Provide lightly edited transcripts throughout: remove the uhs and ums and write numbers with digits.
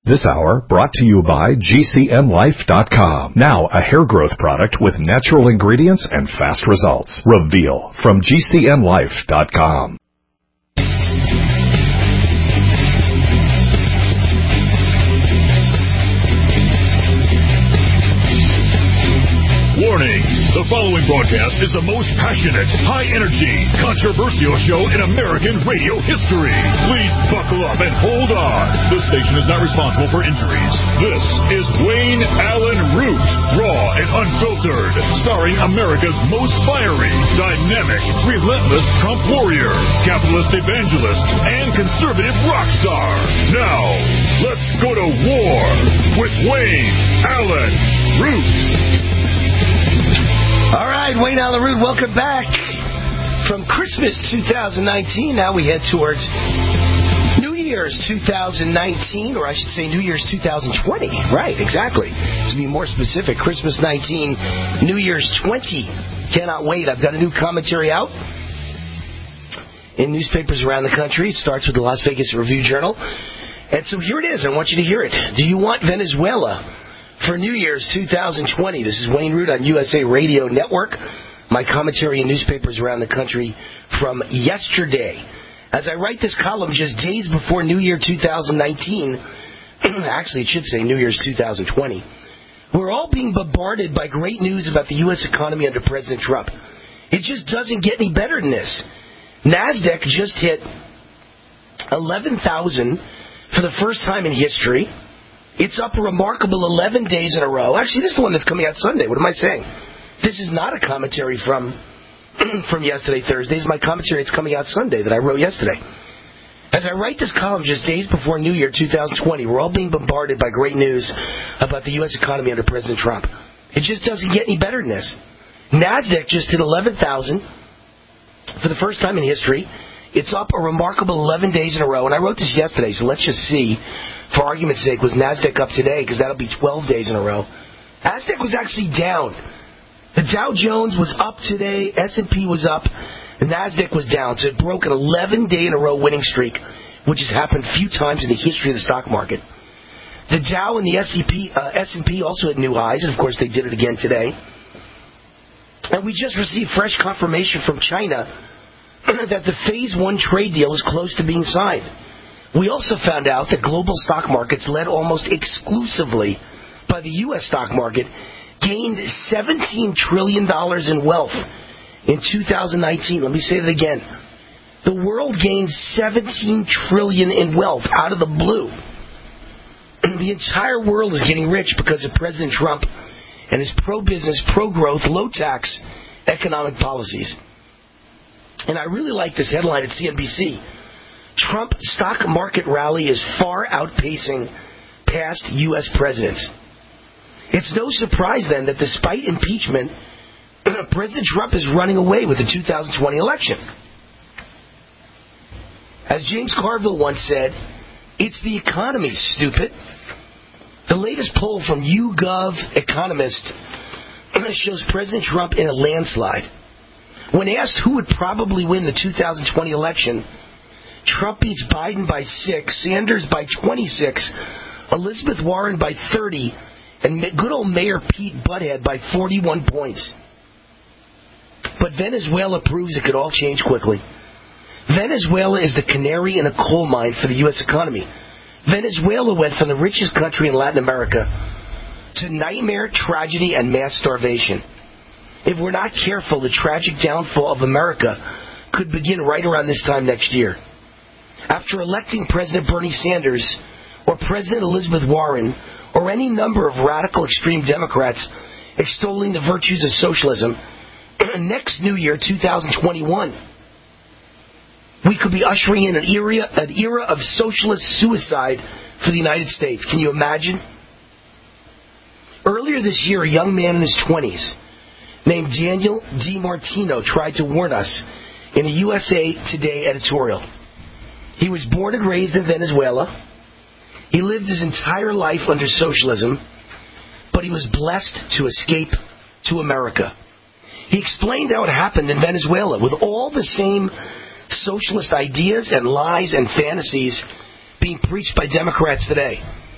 This hour brought to you by GCNlife.com. Now a hair growth product with natural ingredients and fast results. Reveal from GCNlife.com. Warning! The following broadcast is the most passionate, high-energy, controversial show in American radio history. Please buckle up and hold on. This station is not responsible for injuries. This is Wayne Allen Root, raw and unfiltered, starring America's most fiery, dynamic, relentless Trump warrior, capitalist evangelist, and conservative rock star. Now, let's go to war with Wayne Allen Root. All right, Wayne Allen Root, welcome back from Christmas 2019. Now we head towards New Year's 2019, or I should say New Year's 2020. Right, exactly. To be more specific, Christmas 19, New Year's 20. Cannot wait. I've got a new commentary out in newspapers around the country. It starts with the Las Vegas Review-Journal. And so here it is. I want you to hear it. Do you want Venezuela for New Year's 2020? This is Wayne Root on USA Radio Network. My commentary in newspapers around the country from yesterday. As I write this column just days before New Year 2019, actually it should say New Year's 2020, we're all being bombarded by great news about the U.S. economy under President Trump. It just doesn't get any better than this. NASDAQ just hit 11,000 for the first time in history. It's up a remarkable 11 days in a row. Actually, this is the one that's coming out Sunday. What am I saying? This is not a commentary from yesterday, Thursday. It's my commentary that's coming out Sunday that I wrote yesterday. As I write this column just days before New Year 2020, we're all being bombarded by great news about the U.S. economy under President Trump. It just doesn't get any better than this. NASDAQ just hit 11,000 for the first time in history. It's up a remarkable 11 days in a row. And I wrote this yesterday, so let's just see, for argument's sake, was NASDAQ up today? Because that'll be 12 days in a row. NASDAQ was actually down. The Dow Jones was up today. S&P was up. The NASDAQ was down. So it broke an 11-day-in-a-row winning streak, which has happened a few times in the history of the stock market. The Dow and the S&P also hit new highs, and of course they did it again today. And we just received fresh confirmation from China that the Phase 1 trade deal is close to being signed. We also found out that global stock markets, led almost exclusively by the U.S. stock market, gained $17 trillion in wealth in 2019. Let me say that again. The world gained $17 trillion in wealth out of the blue. The entire world is getting rich because of President Trump and his pro-business, pro-growth, low-tax economic policies. And I really like this headline at CNBC. Trump stock market rally is far outpacing past U.S. presidents. It's no surprise, then, that despite impeachment, President Trump is running away with the 2020 election. As James Carville once said, it's the economy, stupid. The latest poll from YouGov Economist shows President Trump in a landslide. When asked who would probably win the 2020 election, Trump beats Biden by 6, Sanders by 26, Elizabeth Warren by 30, and good old Mayor Pete Buttigieg by 41 points. But Venezuela proves it could all change quickly. Venezuela is the canary in a coal mine for the U.S. economy. Venezuela went from the richest country in Latin America to nightmare, tragedy, and mass starvation. If we're not careful, the tragic downfall of America could begin right around this time next year. After electing President Bernie Sanders or President Elizabeth Warren or any number of radical extreme Democrats extolling the virtues of socialism, next New Year, 2021, we could be ushering in an era of socialist suicide for the United States. Can you imagine? Earlier this year, a young man in his 20s named Daniel DiMartino tried to warn us in a USA Today editorial. He was born and raised in Venezuela. He lived his entire life under socialism, but he was blessed to escape to America. He explained how it happened in Venezuela with all the same socialist ideas and lies and fantasies being preached by Democrats today.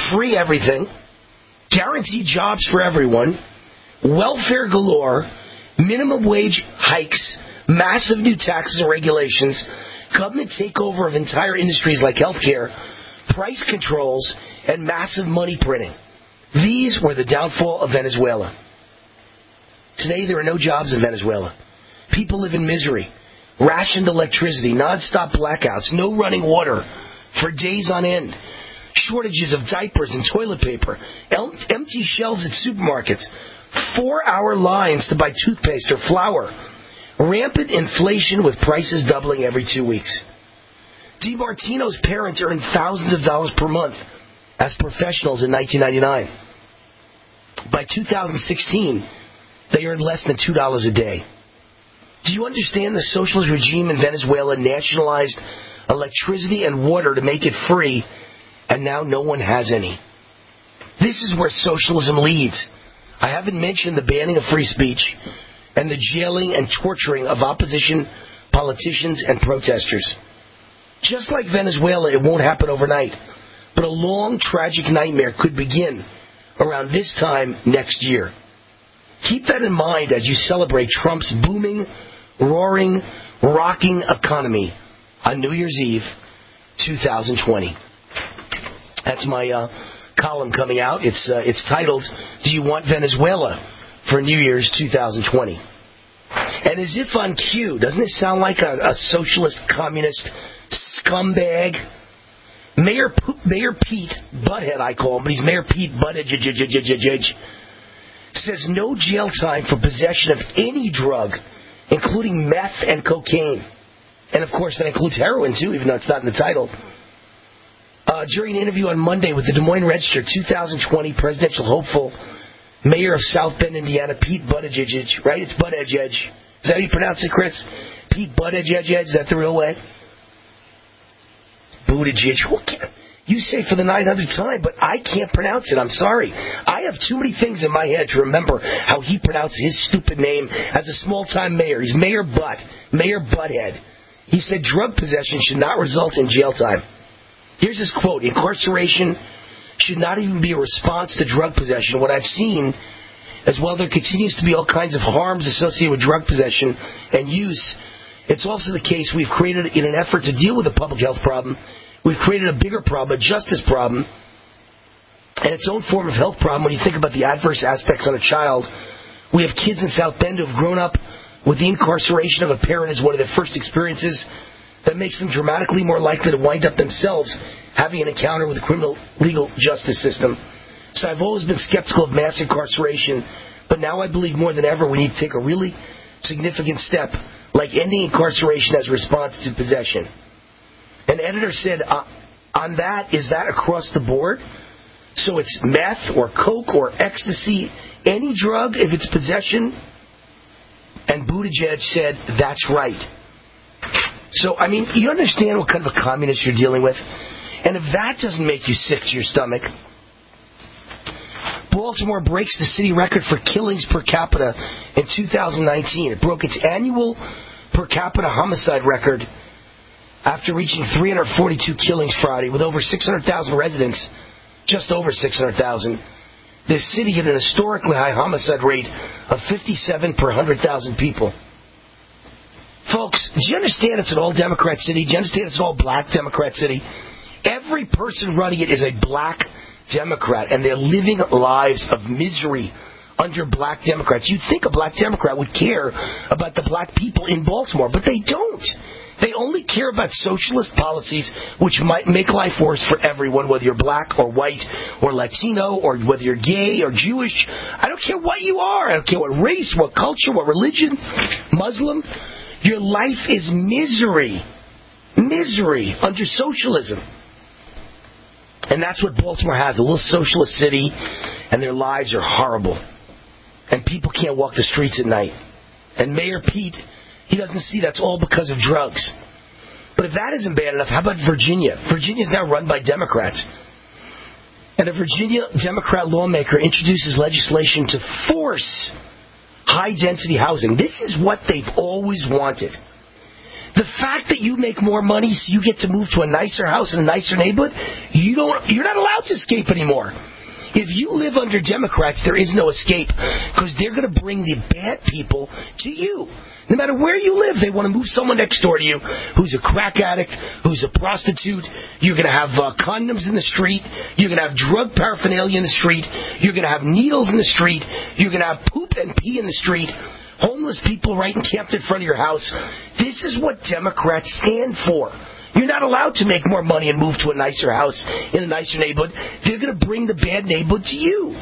free everything, guaranteed jobs for everyone, welfare galore, minimum wage hikes, massive new taxes and regulations, government takeover of entire industries like healthcare, price controls, and massive money printing. These were the downfall of Venezuela. Today, there are no jobs in Venezuela. People live in misery. Rationed electricity, non-stop blackouts, no running water for days on end. Shortages of diapers and toilet paper. Empty shelves at supermarkets. 4-hour lines to buy toothpaste or flour. Rampant inflation with prices doubling every 2 weeks. DiMartino's parents earned thousands of dollars per month as professionals in 1999. By 2016, they earned less than $2 a day. Do you understand the socialist regime in Venezuela nationalized electricity and water to make it free, and now no one has any? This is where socialism leads. I haven't mentioned the banning of free speech and the jailing and torturing of opposition politicians and protesters. Just like Venezuela, it won't happen overnight, but a long, tragic nightmare could begin around this time next year. Keep that in mind as you celebrate Trump's booming, roaring, rocking economy on New Year's Eve 2020. That's my column coming out. It's titled, Do You Want Venezuela for New Year's 2020? And as if on cue, doesn't it sound like a socialist, communist scumbag? Mayor Pete Butthead, I call him, but he's Mayor Pete Butthead, says no jail time for possession of any drug, including meth and cocaine. And, of course, that includes heroin, too, even though it's not in the title. During an interview on Monday with the Des Moines Register, 2020 presidential hopeful, Mayor of South Bend, Indiana, Pete Buttigieg, right? It's Buttigieg. Is that how you pronounce it, Chris? Pete Buttigieg, is that the real way? Buttigieg. You say for the 900th time, but I can't pronounce it. I'm sorry. I have too many things in my head to remember how he pronounced his stupid name as a small-time mayor. He's Mayor Butthead. He said drug possession should not result in jail time. Here's his quote. Incarceration should not even be a response to drug possession. What I've seen, as well, there continues to be all kinds of harms associated with drug possession and use. It's also the case we've created, in an effort to deal with a public health problem, we've created a bigger problem, a justice problem, and its own form of health problem when you think about the adverse aspects on a child. We have kids in South Bend who have grown up with the incarceration of a parent as one of their first experiences. That makes them dramatically more likely to wind up themselves having an encounter with the criminal legal justice system. So I've always been skeptical of mass incarceration, but now I believe more than ever we need to take a really significant step, like ending incarceration as a response to possession. An editor said, on that, is that across the board? So it's meth or coke or ecstasy, any drug if it's possession? And Buttigieg said, that's right. So, I mean, you understand what kind of a communist you're dealing with? And if that doesn't make you sick to your stomach, Baltimore breaks the city record for killings per capita in 2019. It broke its annual per capita homicide record after reaching 342 killings Friday with over 600,000 residents, just over 600,000. This city hit an historically high homicide rate of 57 per 100,000 people. Folks, do you understand it's an all-Democrat city? Do you understand it's an all-black Democrat city? Every person running it is a black Democrat, and they're living lives of misery under black Democrats. You'd think a black Democrat would care about the black people in Baltimore, but they don't. They only care about socialist policies which might make life worse for everyone, whether you're black or white or Latino or whether you're gay or Jewish. I don't care what you are. I don't care what race, what culture, what religion, Muslim. Your life is misery. Misery under socialism. And that's what Baltimore has, a little socialist city, and their lives are horrible. And people can't walk the streets at night. And Mayor Pete, he doesn't see that's all because of drugs. But if that isn't bad enough, how about Virginia? Virginia's now run by Democrats. And a Virginia Democrat lawmaker introduces legislation to force high-density housing. This is what they've always wanted. The fact that you make more money so you get to move to a nicer house in a nicer neighborhood, you're not allowed to escape anymore. If you live under Democrats, there is no escape because they're going to bring the bad people to you. No matter where you live, they want to move someone next door to you who's a crack addict, who's a prostitute. You're going to have condoms in the street. You're going to have drug paraphernalia in the street. You're going to have needles in the street. You're going to have poop and pee in the street. Homeless people right encamped in front of your house. This is what Democrats stand for. You're not allowed to make more money and move to a nicer house in a nicer neighborhood. They're going to bring the bad neighborhood to you.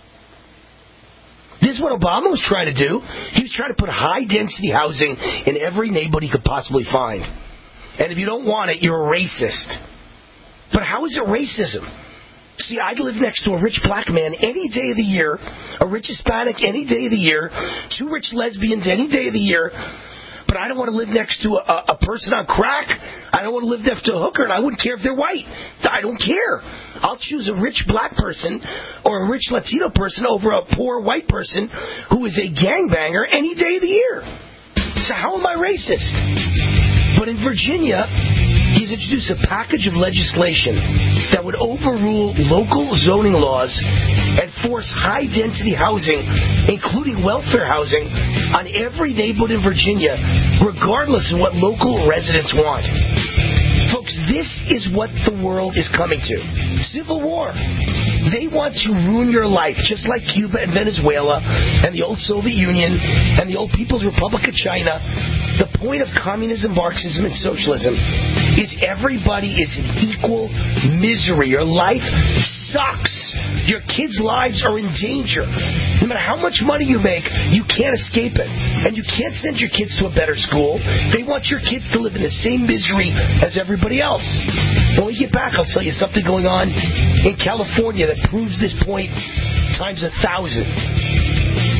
This is what Obama was trying to do. He was trying to put high-density housing in every neighborhood he could possibly find. And if you don't want it, you're a racist. But how is it racism? See, I live next to a rich black man any day of the year, a rich Hispanic any day of the year, 2 rich lesbians any day of the year, but I don't want to live next to a person on crack. I don't want to live next to a hooker, and I wouldn't care if they're white. I don't care. I'll choose a rich black person or a rich Latino person over a poor white person who is a gangbanger any day of the year. So how am I racist? But in Virginia, he's introduced a package of legislation that would overrule local zoning laws and force high-density housing, including welfare housing, on every neighborhood in Virginia, regardless of what local residents want. Folks, this is what the world is coming to. Civil war. They want to ruin your life, just like Cuba and Venezuela and the old Soviet Union and the old People's Republic of China. The point of communism, Marxism, and socialism is everybody is in equal misery. Your life sucks. Your kids' lives are in danger. No matter how much money you make, you can't escape it. And you can't send your kids to a better school. They want your kids to live in the same misery as everybody else. When we get back, I'll tell you something going on in California that proves this point times 1,000.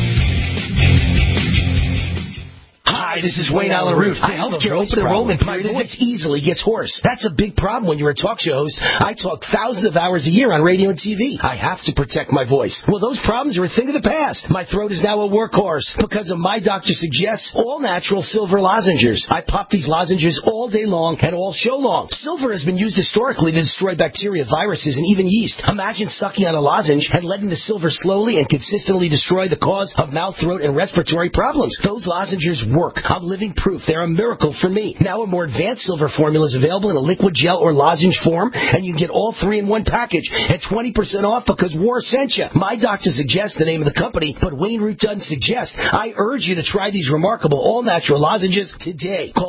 Hi, this is Wayne Allen Root. The healthcare open enrollment period easily gets hoarse. That's a big problem when you're a talk show host. I talk thousands of hours a year on radio and TV. I have to protect my voice. Well, those problems are a thing of the past. My throat is now a workhorse because of My Doctor Suggests all-natural silver lozenges. I pop these lozenges all day long and all show long. Silver has been used historically to destroy bacteria, viruses, and even yeast. Imagine sucking on a lozenge and letting the silver slowly and consistently destroy the cause of mouth, throat, and respiratory problems. Those lozenges work. I'm living proof. They're a miracle for me. Now a more advanced silver formula is available in a liquid gel or lozenge form, and you can get all 3 in one package at 20% off because war sent you. My Doctor Suggests the name of the company, but Wayne Root doesn't suggest. I urge you to try these remarkable all-natural lozenges today. Call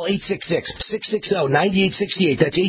866-660-9868. That's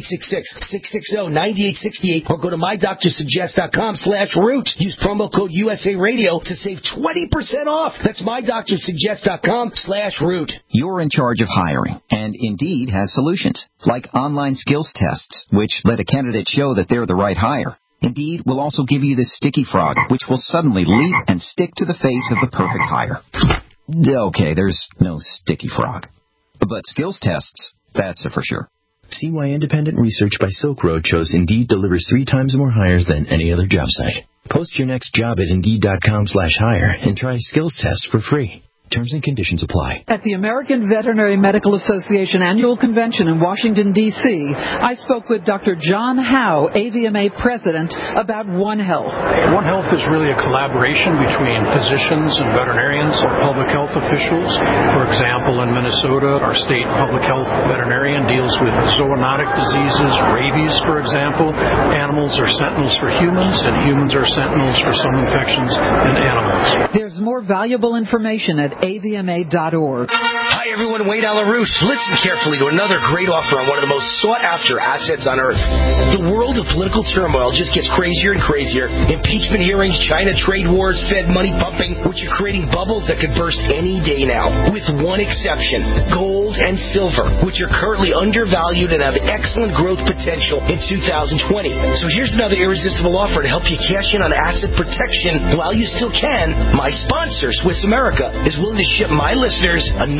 866-660-9868, or go to mydoctorsuggest.com/root. Use promo code USA Radio to save 20% off. That's mydoctorsuggest.com/root. You're in charge of hiring, and Indeed has solutions, like online skills tests, which let a candidate show that they're the right hire. Indeed will also give you the sticky frog, which will suddenly leap and stick to the face of the perfect hire. Okay, there's no sticky frog. But skills tests, that's a for sure. See why independent research by Silk Road shows Indeed delivers 3 times more hires than any other job site. Post your next job at Indeed.com/hire and try skills tests for free. Terms and conditions apply. At the American Veterinary Medical Association Annual Convention in Washington, D.C., I spoke with Dr. John Howe, AVMA President, about One Health. One Health is really a collaboration between physicians and veterinarians or public health officials. For example, in Minnesota, our state public health veterinarian deals with zoonotic diseases, rabies, for example. Animals are sentinels for humans, and humans are sentinels for some infections in animals. There's more valuable information at avma.org. Hi, everyone. Wayne Allen Root. Listen carefully to another great offer on one of the most sought-after assets on earth. The world of political turmoil just gets crazier and crazier. Impeachment hearings, China trade wars, Fed money pumping, which are creating bubbles that could burst any day now. With one exception, gold and silver, which are currently undervalued and have excellent growth potential in 2020. So here's another irresistible offer to help you cash in on asset protection while you still can. My sponsor, Swiss America, is willing to ship my listeners another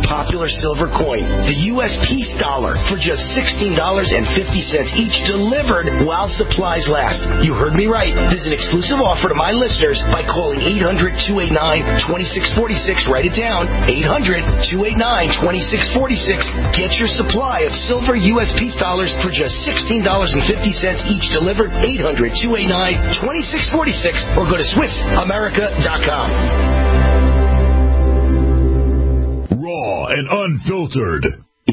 popular silver coin, the U.S. Peace Dollar, for just $16.50 each, delivered while supplies last. You heard me right. This is an exclusive offer to my listeners by calling 800-289-2646. Write it down. 800-289-2646. Get your supply of silver U.S. Peace Dollars for just $16.50 each, delivered. 800-289-2646, or go to SwissAmerica.com. Raw and unfiltered.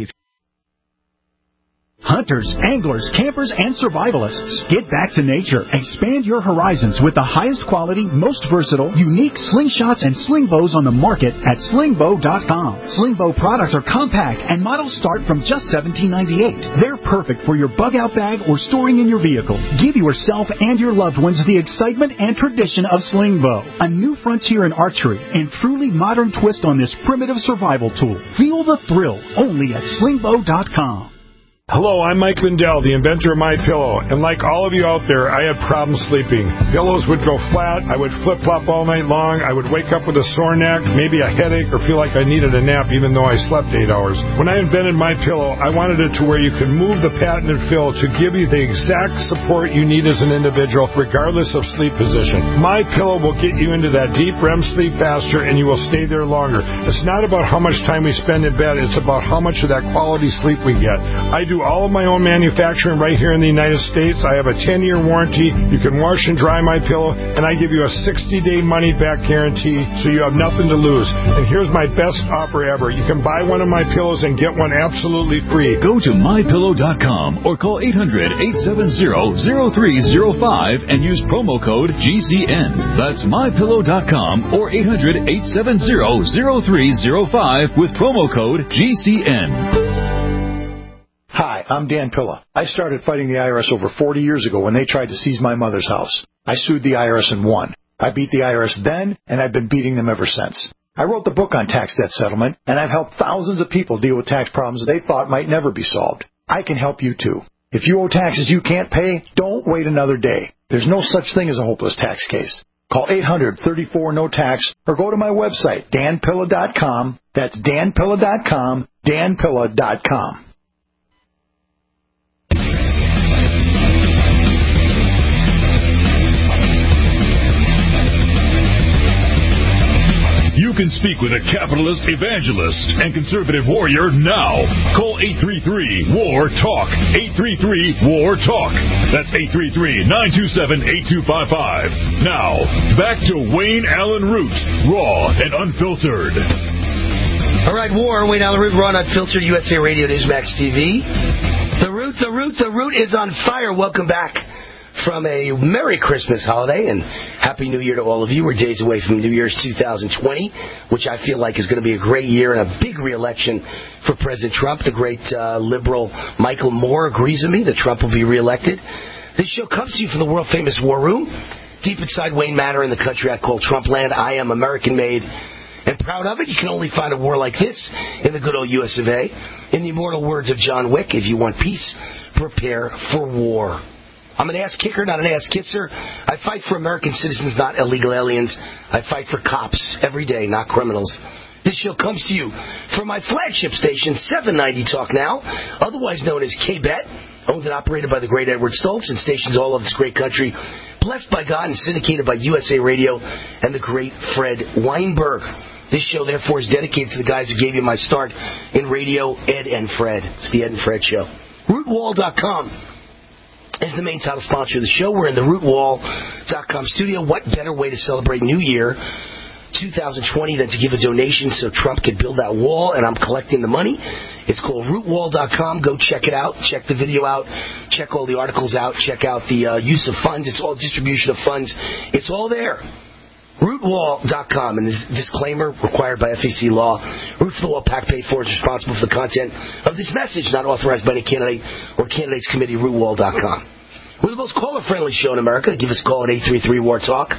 Hunters, anglers, campers, and survivalists. Get back to nature. Expand your horizons with the highest quality, most versatile, unique slingshots and sling bows on the market at slingbow.com. Slingbow products are compact and models start from just $17.98. They're perfect for your bug-out bag or storing in your vehicle. Give yourself and your loved ones the excitement and tradition of Slingbow, a new frontier in archery and truly modern twist on this primitive survival tool. Feel the thrill only at slingbow.com. Hello, I'm Mike Lindell, the inventor of MyPillow, and like all of you out there, I had problems sleeping. Pillows would go flat, I would flip-flop all night long, I would wake up with a sore neck, maybe a headache, or feel like I needed a nap even though I slept 8 hours. When I invented MyPillow, I wanted it to where you could move the patented fill to give you the exact support you need as an individual, regardless of sleep position. MyPillow will get you into that deep REM sleep faster, and you will stay there longer. It's not about how much time we spend in bed, it's about how much of that quality sleep we get. I do all of my own manufacturing right here in the United States. I have a 10-year warranty. You can wash and dry my pillow, and I give you a 60-day money-back guarantee, so you have nothing to lose. And here's my best offer ever. You can buy one of my pillows and get one absolutely free. Go to mypillow.com or call 800-870-0305 and use promo code GCN. That's mypillow.com or 800-870-0305 with promo code GCN. Hi, I'm Dan Pilla. I started fighting the IRS over 40 years ago when they tried to seize my mother's house. I sued the IRS and won. I beat the IRS then, and I've been beating them ever since. I wrote the book on tax debt settlement, and I've helped thousands of people deal with tax problems they thought might never be solved. I can help you too. If you owe taxes you can't pay, don't wait another day. There's no such thing as a hopeless tax case. Call 800-34-NO-TAX or go to my website, danpilla.com. That's danpilla.com, danpilla.com. You can speak with a capitalist evangelist and conservative warrior now. Call 833-WAR-TALK. 833-WAR-TALK. That's 833-927-8255. Now, back to Wayne Allen Root, raw and unfiltered. All right, Wayne Allen Root, raw and unfiltered, USA Radio, Newsmax TV. The Root is on fire. Welcome back from a Merry Christmas holiday and Happy New Year to all of you. We're days away from New Year's 2020, which I feel like is going to be a great year and a big re-election for President Trump. The great liberal Michael Moore agrees with me that Trump will be re-elected. This show comes to you from the world-famous War Room, deep inside Wayne Manor in the country I call Trumpland. I am American-made and proud of it. You can only find a war like this in the good old US of A. In the immortal words of John Wick, if you want peace, prepare for war. I'm an ass kicker, not an ass kisser. I fight for American citizens, not illegal aliens. I fight for cops every day, not criminals. This show comes to you from my flagship station, 790 Talk Now, otherwise known as K-Bet, owned and operated by the great Edward Stoltz and stations all over this great country, blessed by God and syndicated by USA Radio and the great Fred Weinberg. This show, therefore, is dedicated to the guys who gave you my start in radio, Ed and Fred. It's the Ed and Fred Show. RootWall.com is the main title sponsor of the show. We're in the RootWall.com studio. What better way to celebrate New Year 2020 than to give a donation so Trump could build that wall, and I'm collecting the money. It's called RootWall.com. Go check it out. Check the video out. Check all the articles out. Check out the use of funds. It's all distribution of funds. It's all there. RootWall.com, and this disclaimer required by FEC law. Root for the Wall PAC paid for is responsible for the content of this message, not authorized by any candidate or candidates committee. RootWall.com. We're the most caller-friendly show in America. Give us a call at 833-WAR-TALK,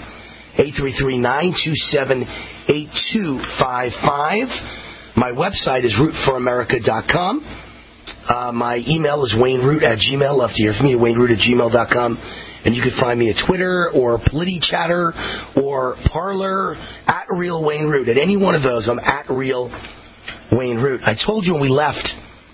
833-927-8255. My website is rootforamerica.com. My email is WayneRoot@gmail. Love to hear from you, WayneRoot@gmail.com. And you can find me at Twitter or PolitiChatter or Parler at Real Wayne Root. At any one of those, I'm at Real Wayne Root. I told you when we left,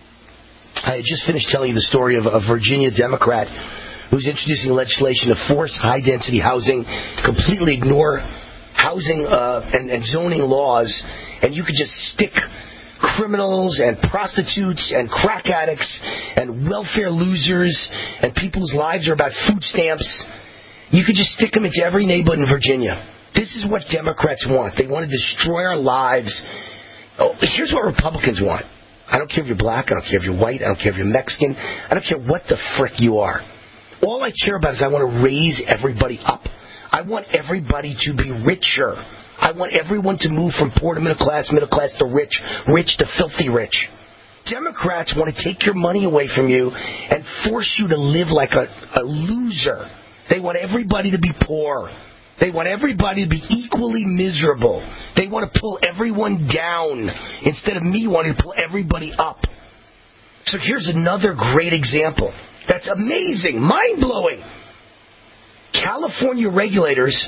I had just finished telling you the story of a Virginia Democrat who's introducing legislation to force high-density housing, completely ignore housing and zoning laws, and you could just stick criminals and prostitutes and crack addicts and welfare losers and people whose lives are about food stamps. You could just stick them into every neighborhood in Virginia. This is what Democrats want. They want to destroy our lives. Oh, here's what Republicans want. I don't care if you're black. I don't care if you're white. I don't care if you're Mexican. I don't care what the frick you are. All I care about is I want to raise everybody up. I want everybody to be richer. I want everyone to move from poor to middle class to rich, rich to filthy rich. Democrats want to take your money away from you and force you to live like a loser. They want everybody to be poor. They want everybody to be equally miserable. They want to pull everyone down instead of me wanting to pull everybody up. So here's another great example. That's amazing, mind-blowing. California regulators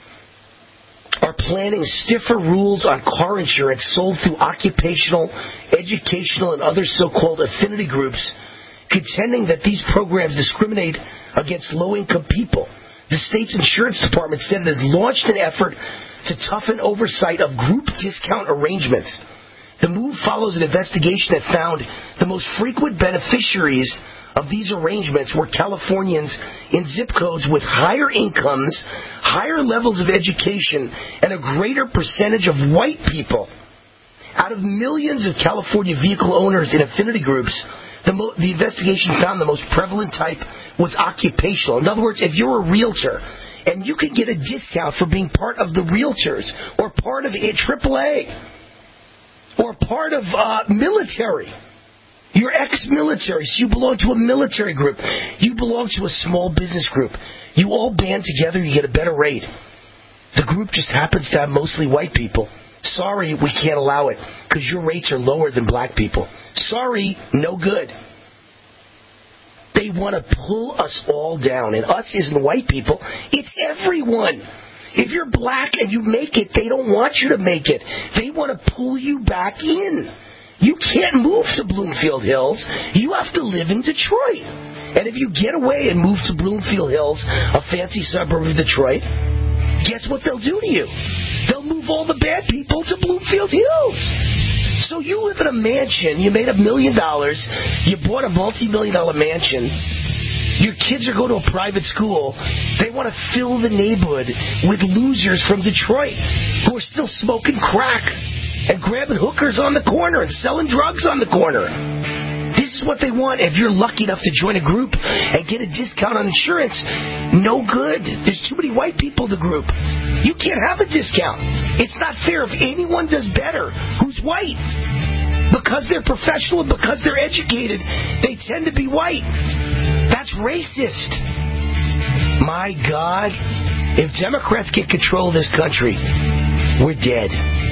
are planning stiffer rules on car insurance sold through occupational, educational, and other so-called affinity groups, contending that these programs discriminate against low-income people. The state's insurance department said it has launched an effort to toughen oversight of group discount arrangements. The move follows an investigation that found the most frequent beneficiaries of these arrangements were Californians in zip codes with higher incomes, higher levels of education, and a greater percentage of white people. Out of millions of California vehicle owners in affinity groups, the investigation found the most prevalent type was occupational. In other words, if you're a realtor and you can get a discount for being part of the realtors or part of AAA or part of military, you're ex-military, so you belong to a military group. You belong to a small business group. You all band together, you get a better rate. The group just happens to have mostly white people. Sorry, we can't allow it because your rates are lower than black people. Sorry, no good. They want to pull us all down. And us isn't white people. It's everyone. If you're black and you make it, they don't want you to make it. They want to pull you back in. You can't move to Bloomfield Hills. You have to live in Detroit. And if you get away and move to Bloomfield Hills, a fancy suburb of Detroit, guess what they'll do to you? They'll move all the bad people to Bloomfield Hills. So you live in a mansion, you made $1 million, you bought a multi-million-dollar mansion, your kids are going to a private school, they want to fill the neighborhood with losers from Detroit who are still smoking crack and grabbing hookers on the corner and selling drugs on the corner. This is what they want. If you're lucky enough to join a group and get a discount on insurance, no good. There's too many white people in the group. You can't have a discount. It's not fair if anyone does better who's white. Because they're professional and because they're educated, they tend to be white. That's racist. My God, if Democrats get control of this country, we're dead.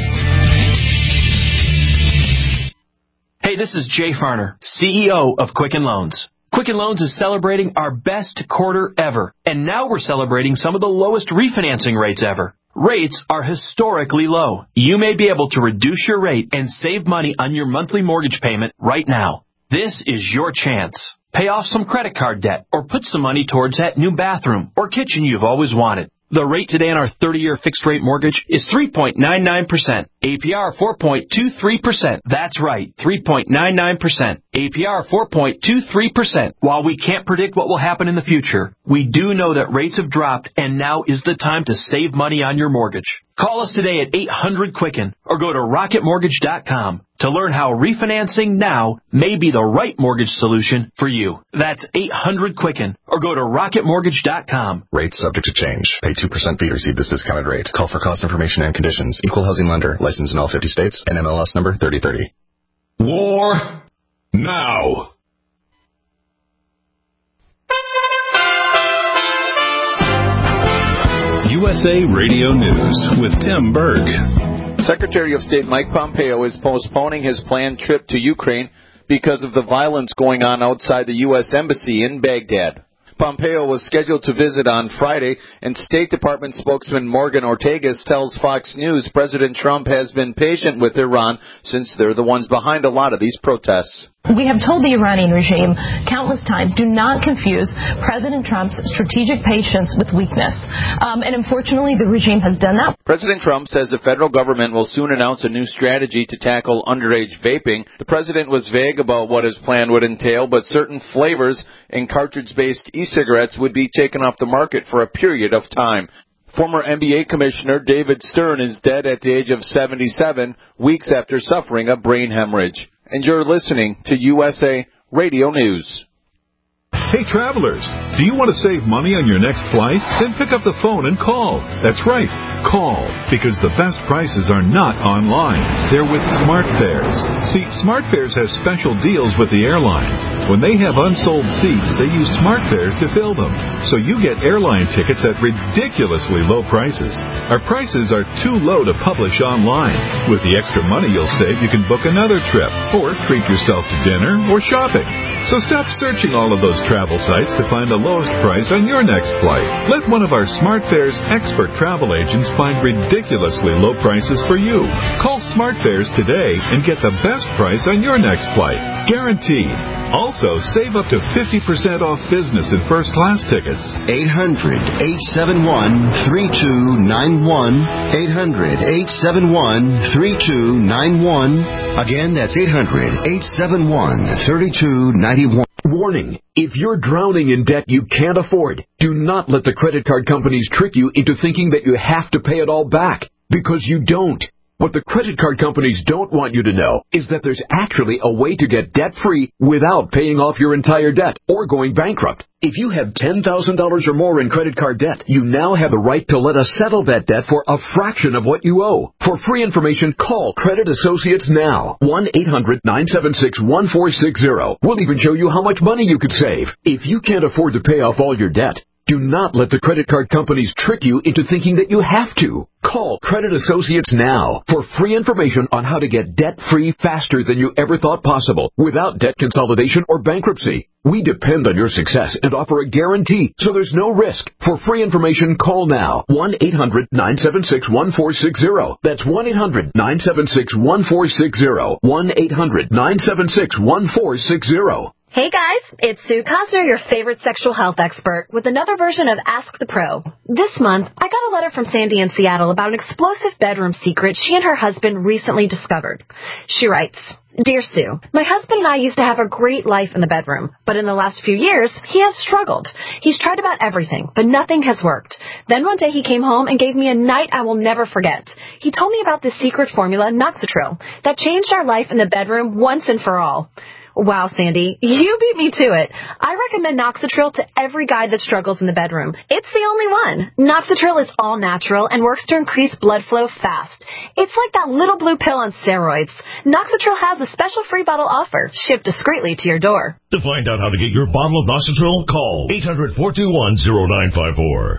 Hey, this is Jay Farner, CEO of Quicken Loans. Quicken Loans is celebrating our best quarter ever, and now we're celebrating some of the lowest refinancing rates ever. Rates are historically low. You may be able to reduce your rate and save money on your monthly mortgage payment right now. This is your chance. Pay off some credit card debt or put some money towards that new bathroom or kitchen you've always wanted. The rate today on our 30-year fixed-rate mortgage is 3.99%. APR 4.23%. That's right, 3.99%. APR 4.23%. While we can't predict what will happen in the future, we do know that rates have dropped and now is the time to save money on your mortgage. Call us today at 800-QUICKEN or go to rocketmortgage.com to learn how refinancing now may be the right mortgage solution for you. That's 800-QUICKEN or go to rocketmortgage.com. Rates subject to change. Pay 2% fee to receive this discounted rate. Call for cost information and conditions. Equal housing lender. Licensed in all 50 states. NMLS number 3030. War now. USA Radio News with Tim Berg. Secretary of State Mike Pompeo is postponing his planned trip to Ukraine because of the violence going on outside the U.S. Embassy in Baghdad. Pompeo was scheduled to visit on Friday, and State Department spokesman Morgan Ortagus tells Fox News President Trump has been patient with Iran since they're the ones behind a lot of these protests. We have told the Iranian regime countless times, do not confuse President Trump's strategic patience with weakness. And unfortunately, the regime has done that. President Trump says the federal government will soon announce a new strategy to tackle underage vaping. The president was vague about what his plan would entail, but certain flavors in cartridge-based e-cigarettes would be taken off the market for a period of time. Former NBA Commissioner David Stern is dead at the age of 77, weeks after suffering a brain hemorrhage. And you're listening to USA Radio News. Hey, travelers, do you want to save money on your next flight? Then pick up the phone and call. That's right, call, because the best prices are not online. They're with SmartFares. See, SmartFares has special deals with the airlines. When they have unsold seats, they use SmartFares to fill them. So you get airline tickets at ridiculously low prices. Our prices are too low to publish online. With the extra money you'll save, you can book another trip, or treat yourself to dinner or shopping. So stop searching all of those travel sites to find the lowest price on your next flight. Let one of our SmartFares expert travel agents find ridiculously low prices for you. Call SmartFares today and get the best price on your next flight. Guaranteed. Also, save up to 50% off business and first class tickets. 800-871-3291. 800-871-3291. Again, that's 800-871-3291. Warning, if you're drowning in debt you can't afford, do not let the credit card companies trick you into thinking that you have to pay it all back, because you don't. What the credit card companies don't want you to know is that there's actually a way to get debt-free without paying off your entire debt or going bankrupt. If you have $10,000 or more in credit card debt, you now have the right to let us settle that debt for a fraction of what you owe. For free information, call Credit Associates now. 1-800-976-1460. We'll even show you how much money you could save. If you can't afford to pay off all your debt, do not let the credit card companies trick you into thinking that you have to. Call Credit Associates now for free information on how to get debt-free faster than you ever thought possible without debt consolidation or bankruptcy. We depend on your success and offer a guarantee, so there's no risk. For free information, call now. 1-800-976-1460. That's 1-800-976-1460. 1-800-976-1460. Hey guys, it's Sue Cosner, your favorite sexual health expert, with another version of Ask the Pro. This month, I got a letter from Sandy in Seattle about an explosive bedroom secret she and her husband recently discovered. She writes, Dear Sue, my husband and I used to have a great life in the bedroom, but in the last few years, he has struggled. He's tried about everything, but nothing has worked. Then one day he came home and gave me a night I will never forget. He told me about the secret formula, Noxatril, that changed our life in the bedroom once and for all. Wow, Sandy, you beat me to it. I recommend Noxatril to every guy that struggles in the bedroom. It's the only one. Noxatril is all natural and works to increase blood flow fast. It's like that little blue pill on steroids. Noxatril has a special free bottle offer, shipped discreetly to your door. To find out how to get your bottle of Noxatril, call 800-421-0954.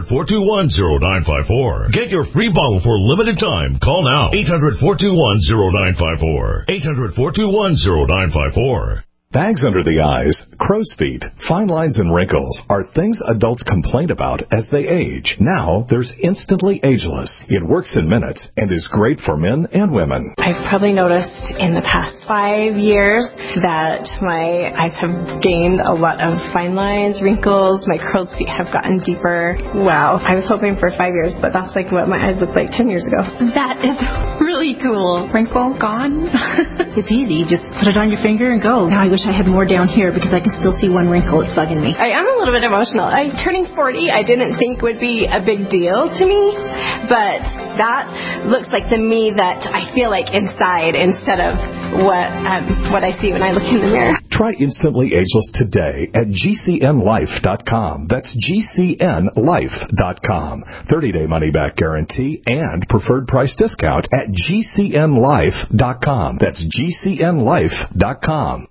800-421-0954. Get your free bottle for a limited time. Call now. 800-421-0954. 800-421-0954. Bags under the eyes, crow's feet, fine lines and wrinkles are things adults complain about as they age. Now there's Instantly Ageless. It works in minutes and is great for men and women. I've probably noticed in the past 5 years that my eyes have gained a lot of fine lines, wrinkles, my crow's feet have gotten deeper. Wow, I was hoping for 5 years, but that's like what my eyes looked like 10 years ago. That is really cool. Wrinkle gone. It's easy. Just put it on your finger and go. Now I wish I had more down here because I can still see one wrinkle. It's bugging me. I am a little bit emotional. Turning 40 I didn't think would be a big deal to me, but that looks like the me that I feel like inside instead of what I see when I look in the mirror. Try Instantly Ageless today at GCNLife.com. That's GCNLife.com. 30-day money-back guarantee and preferred price discount at GCNLife.com. That's GCNLife.com.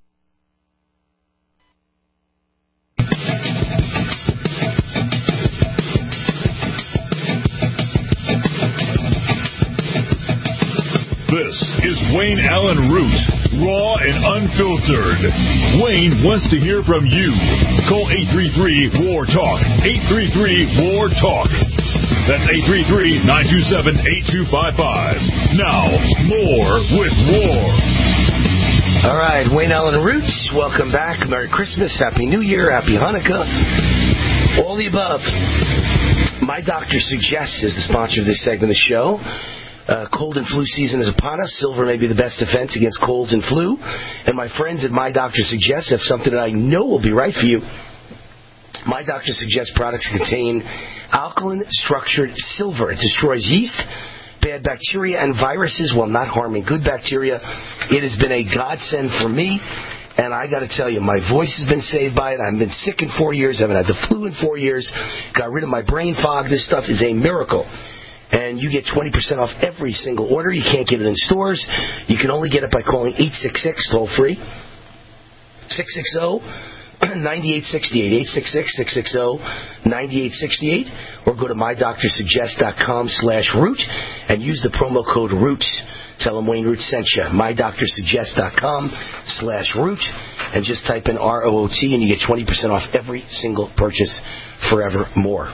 This is Wayne Allen Root. raw and unfiltered. Wayne wants to hear from you. Call 833-WAR-TALK. 833-WAR-TALK. That's 833-927-8255. Now, more with War. All right, Wayne Allen Roots, welcome back. Merry Christmas, Happy New Year, Happy Hanukkah, all the above. My Doctor Suggests is the sponsor of this segment of the show. Cold and flu season is upon us. Silver may be the best defense against colds and flu. And my friends at My Doctor Suggests have something that I know will be right for you. My Doctor Suggests products contain alkaline-structured silver. It destroys yeast, bad bacteria, and viruses while not harming good bacteria. It has been a godsend for me, and I got to tell you, my voice has been saved by it. I've been sick in 4 years. I haven't had the flu in 4 years. Got rid of my brain fog. This stuff is a miracle. And you get 20% off every single order. You can't get it in stores. You can only get it by calling 866 toll-free, 660-9868, 866-660-9868, or go to mydoctorsuggest.com/root and use the promo code ROOT. Tell them Wayne Root sent you. mydoctorsuggest.com/root and just type in ROOT and you get 20% off every single purchase forevermore.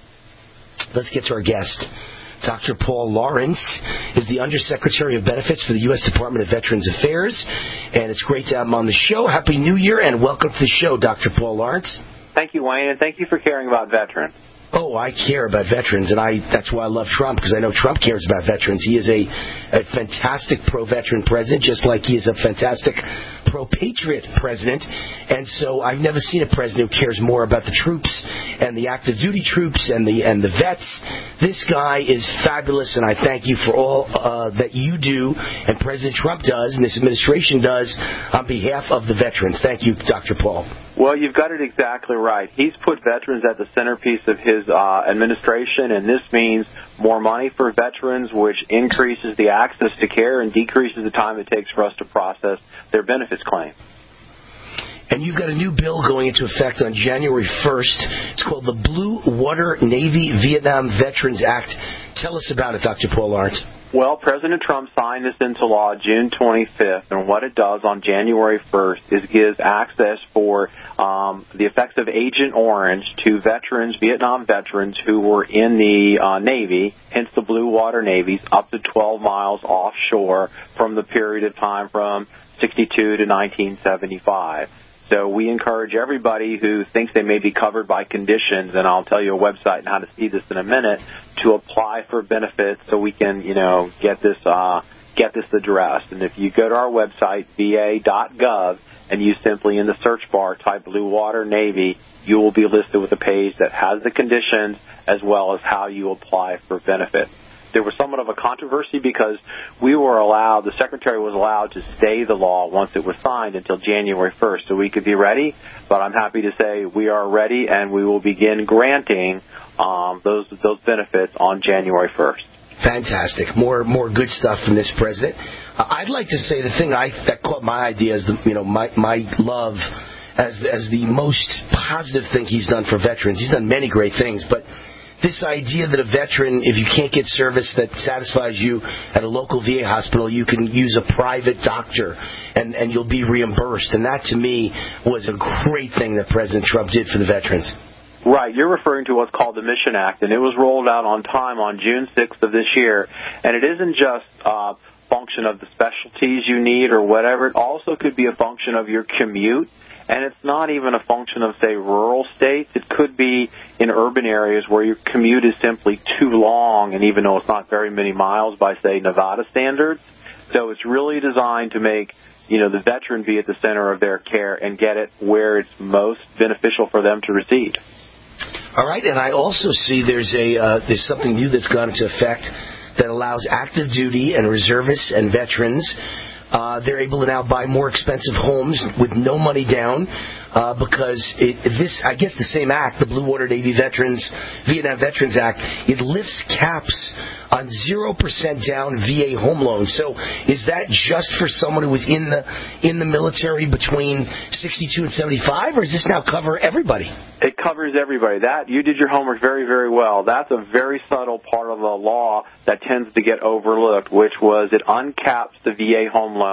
Let's get to our guest. Dr. Paul Lawrence is the Undersecretary of Benefits for the U.S. Department of Veterans Affairs, and it's great to have him on the show. Happy New Year, and welcome to the show, Dr. Paul Lawrence. Thank you, Wayne, and thank you for caring about veterans. Oh, I care about veterans, and that's why I love Trump, because I know Trump cares about veterans. He is a fantastic pro-veteran president, just like he is a fantastic pro-patriot president. And so I've never seen a president who cares more about the troops and the active duty troops and the vets. This guy is fabulous, and I thank you for all that you do and President Trump does and this administration does on behalf of the veterans. Thank you, Dr. Paul. Well, you've got it exactly right. He's put veterans at the centerpiece of his administration, and this means more money for veterans, which increases the access to care and decreases the time it takes for us to process their benefits claim. And you've got a new bill going into effect on January 1st. It's called the Blue Water Navy Vietnam Veterans Act. Tell us about it, Dr. Paul Lawrence. Well, President Trump signed this into law June 25th, and what it does on January 1st is gives access for the effects of Agent Orange to veterans, Vietnam veterans who were in the Navy, hence the Blue Water Navies, up to 12 miles offshore from the period of time from 62 to 1975. So we encourage everybody who thinks they may be covered by conditions, and I'll tell you a website and how to see this in a minute, to apply for benefits so we can, get this addressed. And if you go to our website, va.gov, and you simply in the search bar type Blue Water Navy, you will be listed with a page that has the conditions as well as how you apply for benefits. There was somewhat of a controversy because the Secretary was allowed to stay the law once it was signed until January 1st, so we could be ready. But I'm happy to say we are ready, and we will begin granting those benefits on January 1st. Fantastic. More good stuff from this president. I'd like to say the thing that caught my idea is my love as the most positive thing he's done for veterans. He's done many great things, but this idea that a veteran, if you can't get service that satisfies you at a local VA hospital, you can use a private doctor and you'll be reimbursed. And that, to me, was a great thing that President Trump did for the veterans. Right. You're referring to what's called the Mission Act, and it was rolled out on time on June 6th of this year. And it isn't just a function of the specialties you need or whatever. It also could be a function of your commute. And it's not even a function of, say, rural states. It could be in urban areas where your commute is simply too long, and even though it's not very many miles by, say, Nevada standards. So it's really designed to make, the veteran be at the center of their care and get it where it's most beneficial for them to receive. All right, and I also see there's something new that's gone into effect that allows active duty and reservists and veterans. They're able to now buy more expensive homes with no money down because I guess the same act, the Blue Water Navy Vietnam Veterans Act, it lifts caps on 0% down VA home loans. So is that just for someone who was in the military between 62 and 75, or does this now cover everybody? It covers everybody. You did your homework very, very well. That's a very subtle part of the law that tends to get overlooked, which was it uncaps the VA home loans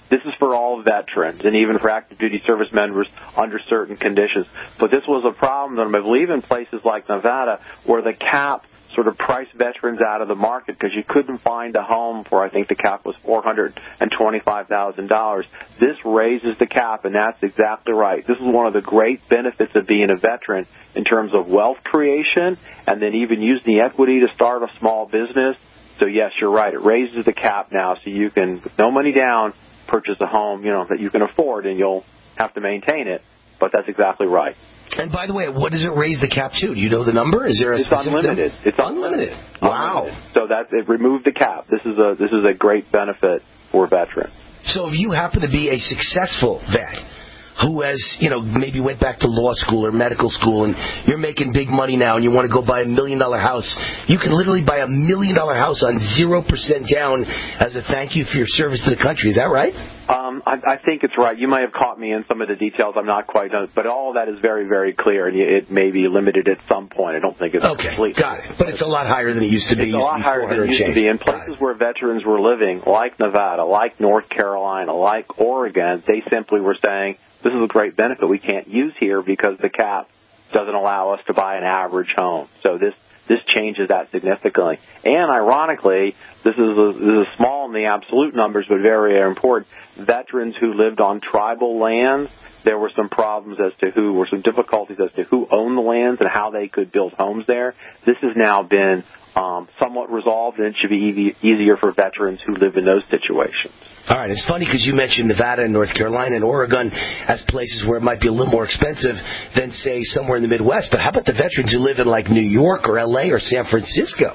This is for all veterans and even for active duty service members under certain conditions. But this was a problem that I believe in places like Nevada where the cap sort of priced veterans out of the market because you couldn't find a home for, I think the cap was $425,000. This raises the cap, and that's exactly right. This is one of the great benefits of being a veteran in terms of wealth creation and then even using the equity to start a small business. So, yes, you're right. It raises the cap now so you can, with no money down, purchase a home, that you can afford, and you'll have to maintain it. But that's exactly right. And by the way, what does it raise the cap to? Do you know the number? Is there a specific unlimited. Number? It's unlimited. Wow. Unlimited. So it removed the cap. This is a great benefit for veterans. So if you happen to be a successful vet who has, maybe went back to law school or medical school and you're making big money now and you want to go buy $1 million house, you can literally buy $1 million house on 0% down as a thank you for your service to the country. Is that right? I think it's right. You might have caught me in some of the details. I'm not quite done, but all of that is very, very clear, and it may be limited at some point. I don't think it's complete. Got it. But it's a lot higher than it used to be. It's a lot higher than it used to be. In places where veterans were living, like Nevada, like North Carolina, like Oregon, they simply were saying, this is a great benefit we can't use here because the cap doesn't allow us to buy an average home. So this changes that significantly. And ironically, this is small in the absolute numbers, but very, very important. Veterans who lived on tribal lands, there were some problems some difficulties as to who owned the lands and how they could build homes there. This has now been somewhat resolved, and it should be easier for veterans who live in those situations. All right, it's funny because you mentioned Nevada and North Carolina and Oregon as places where it might be a little more expensive than, say, somewhere in the Midwest. But how about the veterans who live in, like, New York or L.A. or San Francisco?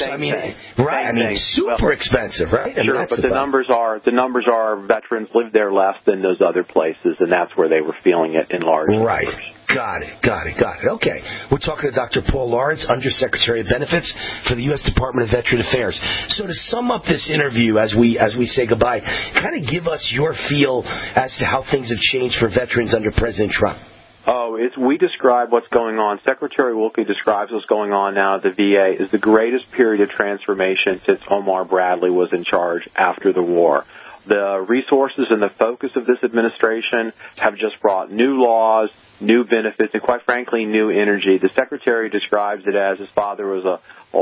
Super expensive, right? Sure, but the numbers are veterans live there less than those other places, and that's where they were feeling it in large numbers. Right. Got it. Okay. We're talking to Dr. Paul Lawrence, Undersecretary of Benefits for the U.S. Department of Veteran Affairs. So to sum up this interview as we say goodbye, kind of give us your feel as to how things have changed for veterans under President Trump. We describe what's going on. Secretary Wilkie describes what's going on now at the VA as the greatest period of transformation since Omar Bradley was in charge after the war. The resources and the focus of this administration have just brought new laws, new benefits, and quite frankly, new energy. The Secretary describes it as his father was a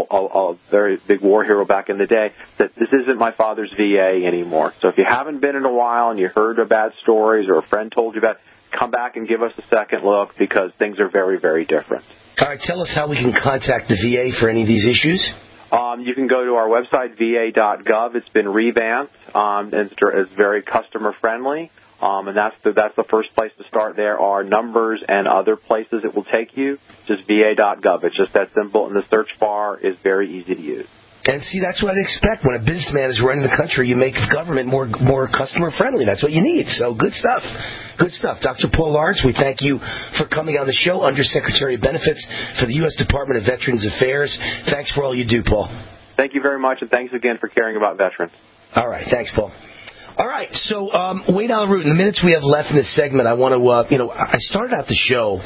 very big war hero back in the day, that this isn't my father's VA anymore. So if you haven't been in a while and you heard bad stories or a friend told you about it, come back and give us a second look because things are very, very different. All right, tell us how we can contact the VA for any of these issues. You can go to our website, va.gov. It's been revamped. It's very customer-friendly, and that's the first place to start. There are numbers and other places it will take you. Just va.gov. It's just that simple, and the search bar is very easy to use. And see, that's what I'd expect. When a businessman is running the country, you make government more customer-friendly. That's what you need. So good stuff. Good stuff. Dr. Paul Lawrence, we thank you for coming on the show, Undersecretary of Benefits for the U.S. Department of Veterans Affairs. Thanks for all you do, Paul. Thank you very much, and thanks again for caring about veterans. All right. Thanks, Paul. All right. So way down the route, in the minutes we have left in this segment, I want to, I started out the show.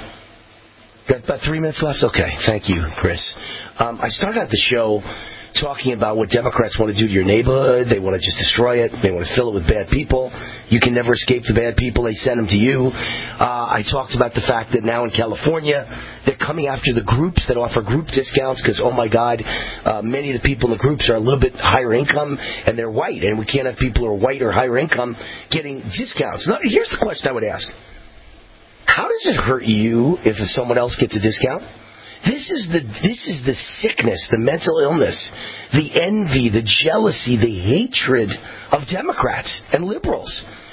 Got about 3 minutes left? Okay. Thank you, Chris. I started out the show talking about what Democrats want to do to your neighborhood. They want to just destroy it. They want to fill it with bad people. You can never escape the bad people. They send them to you. I talked about the fact that now in California, they're coming after the groups that offer group discounts because, oh, my God, many of the people in the groups are a little bit higher income, and they're white, and we can't have people who are white or higher income getting discounts. Now, here's the question I would ask. How does it hurt you if someone else gets a discount? This is the sickness, the mental illness, the envy, the jealousy, the hatred of Democrats and liberals.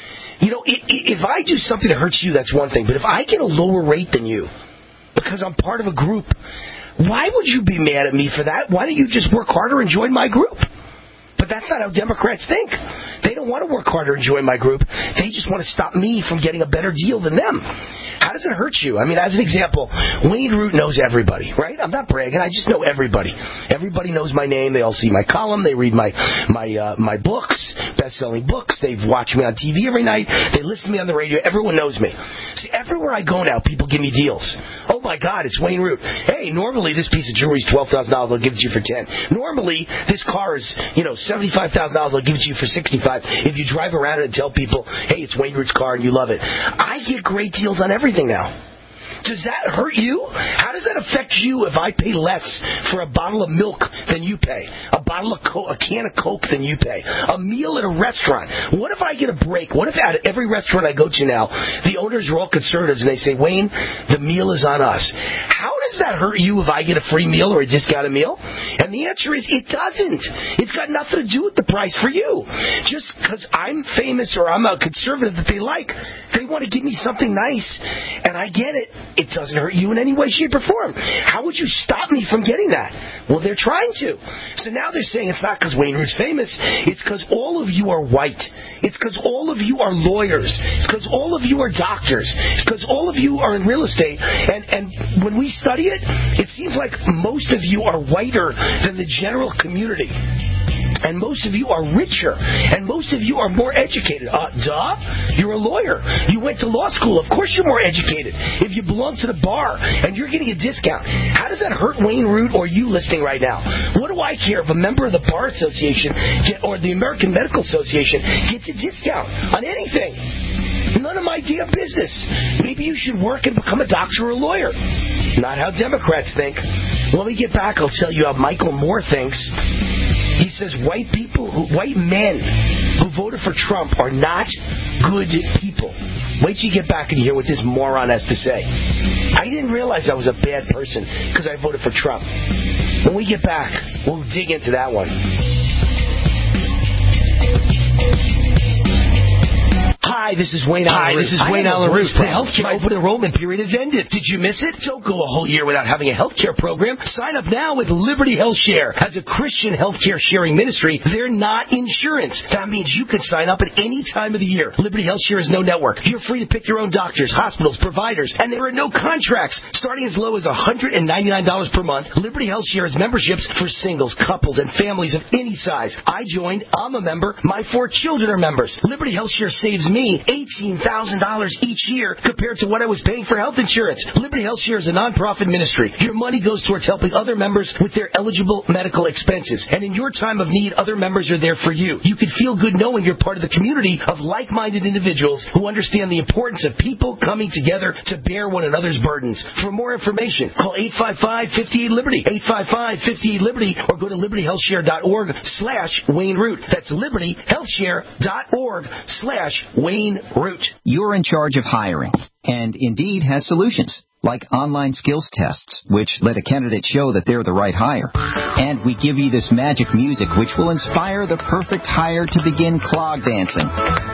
If I do something that hurts you, that's one thing. But if I get a lower rate than you because I'm part of a group, why would you be mad at me for that? Why don't you just work harder and join my group? But that's not how Democrats think. They don't want to work harder and join my group. They just want to stop me from getting a better deal than them. How does it hurt you? I mean, as an example, Wayne Root knows everybody, right? I'm not bragging. I just know everybody. Everybody knows my name. They all see my column. They read my books, best-selling books. They've watched me on TV every night. They listen to me on the radio. Everyone knows me. See, everywhere I go now, people give me deals. Oh, my God, it's Wayne Root. Hey, normally this piece of jewelry is $12,000. I'll give it to you for $10,000. Normally, this car is, $75,000. I'll give it to you for $65,000. If you drive around it and tell people, hey, it's Wayne Root's car and you love it. I get great deals on everything now. Does that hurt you? How does that affect you if I pay less for a bottle of milk than you pay? A can of Coke than you pay? A meal at a restaurant? What if I get a break? What if at every restaurant I go to now, the owners are all conservatives and they say, Wayne, the meal is on us. How does that hurt you if I get a free meal or a discounted meal? And the answer is it doesn't. It's got nothing to do with the price for you. Just because I'm famous or I'm a conservative that they like, they want to give me something nice, and I get it. It doesn't hurt you in any way, shape, or form. How would you stop me from getting that? Well, they're trying to. So now they're saying it's not because Wayne Root's famous. It's because all of you are white. It's because all of you are lawyers. It's because all of you are doctors. It's because all of you are in real estate. And when we study it, it seems like most of you are whiter than the general community. And most of you are richer. And most of you are more educated. You're a lawyer. You went to law school. Of course you're more educated. If you belong to the bar and you're getting a discount, how does that hurt Wayne Root or you listening right now? What do I care if a member of the Bar Association or the American Medical Association gets a discount on anything? None of my damn business. Maybe you should work and become a doctor or a lawyer. Not how Democrats think. When we get back, I'll tell you how Michael Moore thinks. He says white men who voted for Trump are not good people. Wait till you get back and hear what this moron has to say. I didn't realize I was a bad person because I voted for Trump. When we get back, we'll dig into that one. Hi, this is Wayne Allen Root. The healthcare open enrollment period has ended. Did you miss it? Don't go a whole year without having a healthcare program. Sign up now with Liberty Health Share. As a Christian healthcare sharing ministry, they're not insurance. That means you can sign up at any time of the year. Liberty Health Share is no network. You're free to pick your own doctors, hospitals, providers, and there are no contracts. Starting as low as $199 per month, Liberty Health Share has memberships for singles, couples, and families of any size. I joined. I'm a member. My 4 children are members. Liberty Health Share saves me $18,000 each year compared to what I was paying for health insurance. Liberty Health Share is a non-profit ministry. Your money goes towards helping other members with their eligible medical expenses. And in your time of need, other members are there for you. You can feel good knowing you're part of the community of like-minded individuals who understand the importance of people coming together to bear one another's burdens. For more information, call 855-58-LIBERTY, 855-58-LIBERTY, or go to libertyhealthshare.org/Wayne Root. That's libertyhealthshare.org/Wayne Root. You're in charge of hiring, and Indeed has solutions, like online skills tests, which let a candidate show that they're the right hire. And we give you this magic music, which will inspire the perfect hire to begin clog dancing.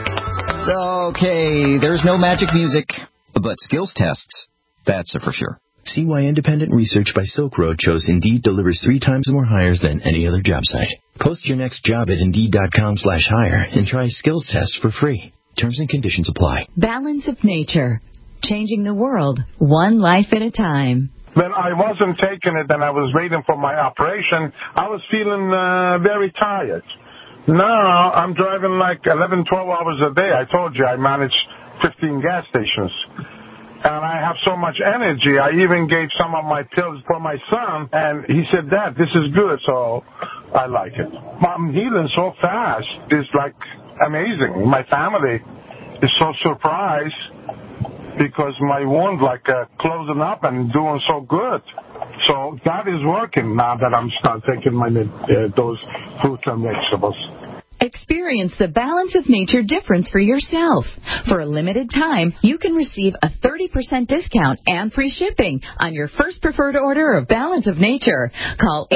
Okay, there's no magic music, but skills tests, that's for sure. See why independent research by Silk Road shows Indeed delivers 3 times more hires than any other job site. Post your next job at Indeed.com/hire and try skills tests for free. Terms and conditions apply. Balance of Nature. Changing the world, one life at a time. When I wasn't taking it and I was waiting for my operation, I was feeling very tired. Now I'm driving like 11, 12 hours a day. I told you I manage 15 gas stations. And I have so much energy. I even gave some of my pills for my son, and he said, Dad, this is good, so I like it. I'm healing so fast. It's like amazing. My family is so surprised because my wound closing up and doing so good. So that is working now that I'm start taking my those fruits and vegetables. Experience the Balance of Nature difference for yourself. For a limited time, you can receive a 30% discount and free shipping on your first preferred order of Balance of Nature. Call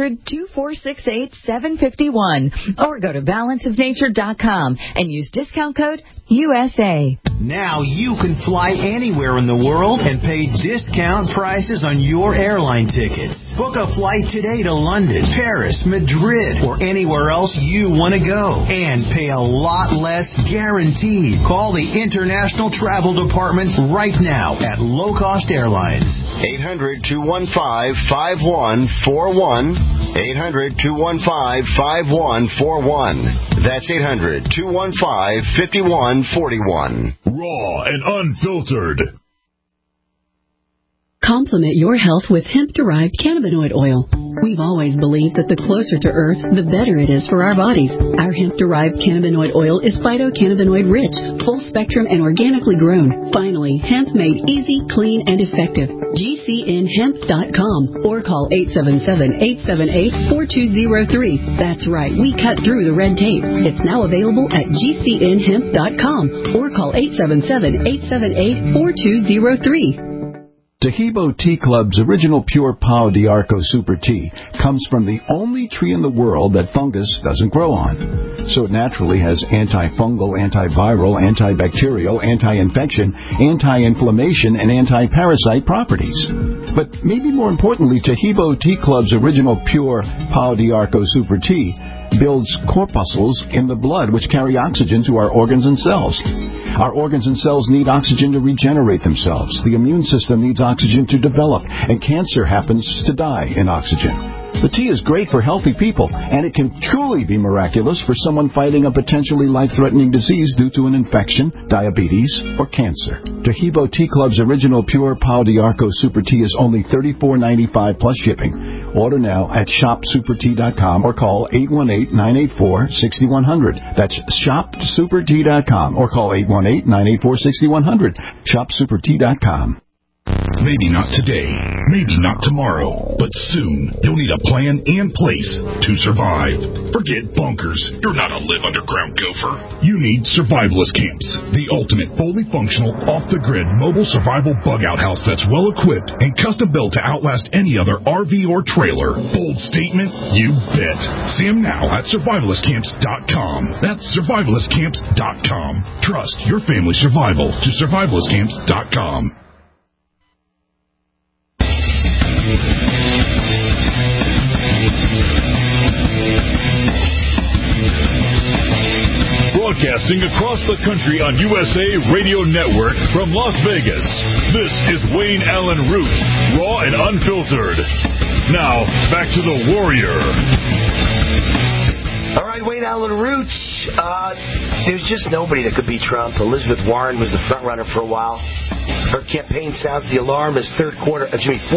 800-2468-751 or go to balanceofnature.com and use discount code USA. Now you can fly anywhere in the world and pay discount prices on your airline tickets. Book a flight today to London, Paris, Madrid, or anywhere else you want to go. And pay a lot less guaranteed. Call the International Travel Department right now at Low Cost Airlines. 800-215-5141 800-215-5141. That's 800-215-5141. Raw and unfiltered. Complement your health with hemp-derived cannabinoid oil. We've always believed that the closer to Earth, the better it is for our bodies. Our hemp-derived cannabinoid oil is phytocannabinoid-rich, full-spectrum, and organically grown. Finally, hemp made easy, clean, and effective. GCNHemp.com or call 877-878-4203. That's right, we cut through the red tape. It's now available at GCNHemp.com or call 877-878-4203. Tahibo Tea Club's original pure Pau d'Arco Super Tea comes from the only tree in the world that fungus doesn't grow on. So it naturally has antifungal, antiviral, antibacterial, anti-infection, anti-inflammation, and anti-parasite properties. But maybe more importantly, Tahibo Tea Club's original pure Pau d'Arco Super Tea builds corpuscles in the blood which carry oxygen to our organs and cells. Our organs and cells need oxygen to regenerate themselves. The immune system needs oxygen to develop, and cancer happens to die in oxygen. The tea is great for healthy people, and it can truly be miraculous for someone fighting a potentially life-threatening disease due to an infection, diabetes, or cancer. Tahibo Tea Club's original pure Pau d'Arco Super Tea is only $34.95 plus shipping. Order now at shopsupertea.com or call 818-984-6100. That's shopsupertea.com or call 818-984-6100. Shopsupertea.com. Maybe not today, maybe not tomorrow, but soon you'll need a plan and place to survive. Forget bunkers. You're not a live underground gopher. You need survivalist camps, the ultimate fully functional, off-the-grid mobile survival bug-out house that's well-equipped and custom-built to outlast any other RV or trailer. Bold statement? You bet. See them now at survivalistcamps.com. That's survivalistcamps.com. Trust your family's survival to survivalistcamps.com. Broadcasting across the country on USA Radio Network from Las Vegas, this is Wayne Allen Root, raw and unfiltered. Now, back to the Warrior. All right, Wayne Allen Root. There's just nobody that could beat Trump. Elizabeth Warren was the front runner for a while. Her campaign sounds the alarm as fourth quarter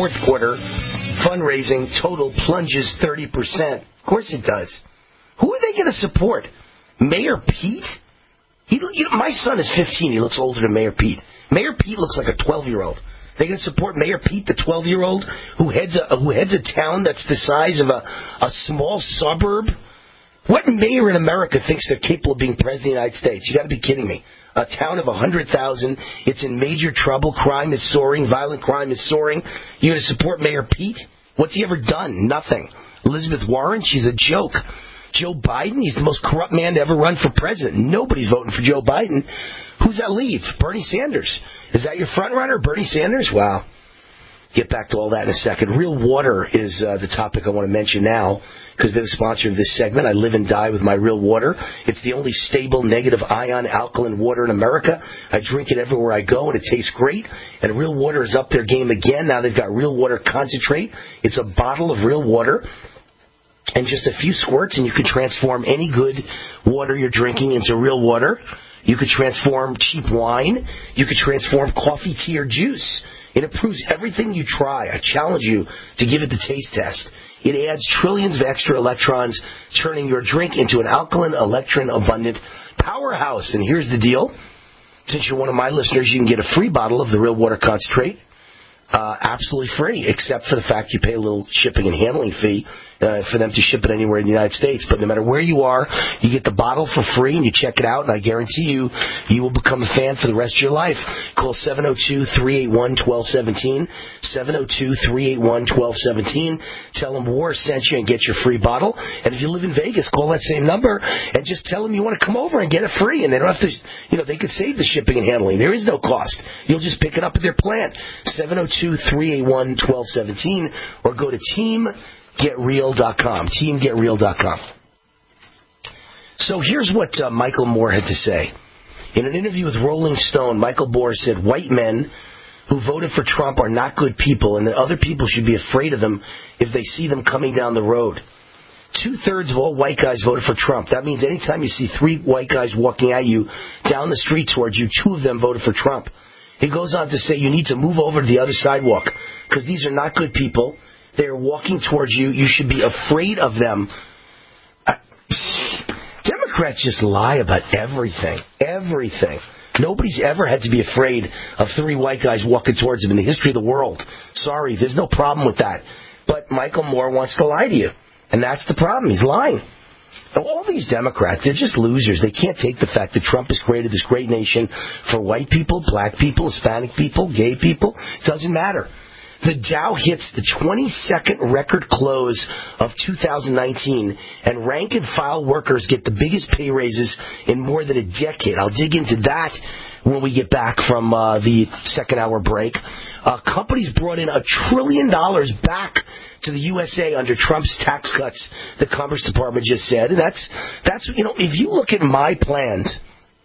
fundraising total plunges 30%. Of course it does. Who are they going to support? Mayor Pete? My son is 15. He looks older than Mayor Pete. Mayor Pete looks like a 12-year-old. They're going to support Mayor Pete, the 12-year-old who heads a town that's the size of a small suburb? What mayor in America thinks they're capable of being president of the United States? You got to be kidding me. A town of 100,000. It's in major trouble. Crime is soaring. Violent crime is soaring. You're going to support Mayor Pete? What's he ever done? Nothing. Elizabeth Warren? She's a joke. Joe Biden? He's the most corrupt man to ever run for president. Nobody's voting for Joe Biden. Who's that leave? Bernie Sanders. Is that your front runner, Bernie Sanders? Wow. Get back to all that in a second. Real Water is the topic I want to mention now because they're the sponsor of this segment. I live and die with my Real Water. It's the only stable negative ion alkaline water in America. I drink it everywhere I go, and it tastes great. And Real Water is up their game again. Now they've got Real Water Concentrate. It's a bottle of Real Water and just a few squirts, and you can transform any good water you're drinking into real water. You could transform cheap wine. You could transform coffee, tea, or juice. It improves everything you try. I challenge you to give it the taste test. It adds trillions of extra electrons, turning your drink into an alkaline, electron-abundant powerhouse. And here's the deal. Since you're one of my listeners, you can get a free bottle of the Real Water Concentrate. Absolutely free, except for the fact you pay a little shipping and handling fee for them to ship it anywhere in the United States. But no matter where you are, you get the bottle for free, and you check it out, and I guarantee you will become a fan for the rest of your life. Call 702-381-1217, 702-381-1217. Tell them War sent you and get your free bottle. And if you live in Vegas, call that same number and just tell them you want to come over and get it free. And they don't have to, they could save the shipping and handling. There is no cost. You'll just pick it up at their plant. 702-381-1217, or go to teamgetreal.com. Teamgetreal.com. So here's what Michael Moore had to say. In an interview with Rolling Stone, Michael Moore said white men who voted for Trump are not good people, and that other people should be afraid of them if they see them coming down the road. 2/3 of all white guys voted for Trump. That means anytime you see 3 white guys walking at you down the street towards you, 2 of them voted for Trump. He goes on to say you need to move over to the other sidewalk because these are not good people. They are walking towards you. You should be afraid of them. Democrats just lie about everything. Everything. Nobody's ever had to be afraid of 3 white guys walking towards them in the history of the world. Sorry, there's no problem with that. But Michael Moore wants to lie to you. And that's the problem. He's lying. All these Democrats, they're just losers. They can't take the fact that Trump has created this great nation for white people, black people, Hispanic people, gay people. It doesn't matter. The Dow hits the 22nd record close of 2019, and rank and file workers get the biggest pay raises in more than a decade. I'll dig into that when we get back from the second hour break. Companies brought in $1 trillion back to the USA under Trump's tax cuts, the Commerce Department just said. And that's if you look at my plans,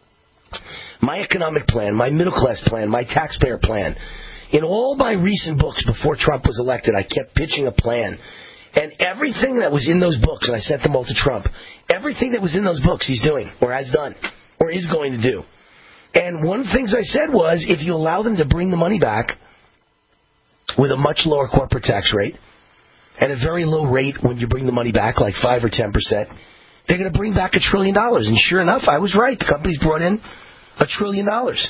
my economic plan, my middle class plan, my taxpayer plan, in all my recent books before Trump was elected, I kept pitching a plan. And everything that was in those books, and I sent them all to Trump, everything that was in those books he's doing, or has done, or is going to do. And one of the things I said was, if you allow them to bring the money back with a much lower corporate tax rate, and a very low rate when you bring the money back, like 5 or 10%, they're going to bring back $1 trillion. And sure enough, I was right. The company's brought in $1 trillion.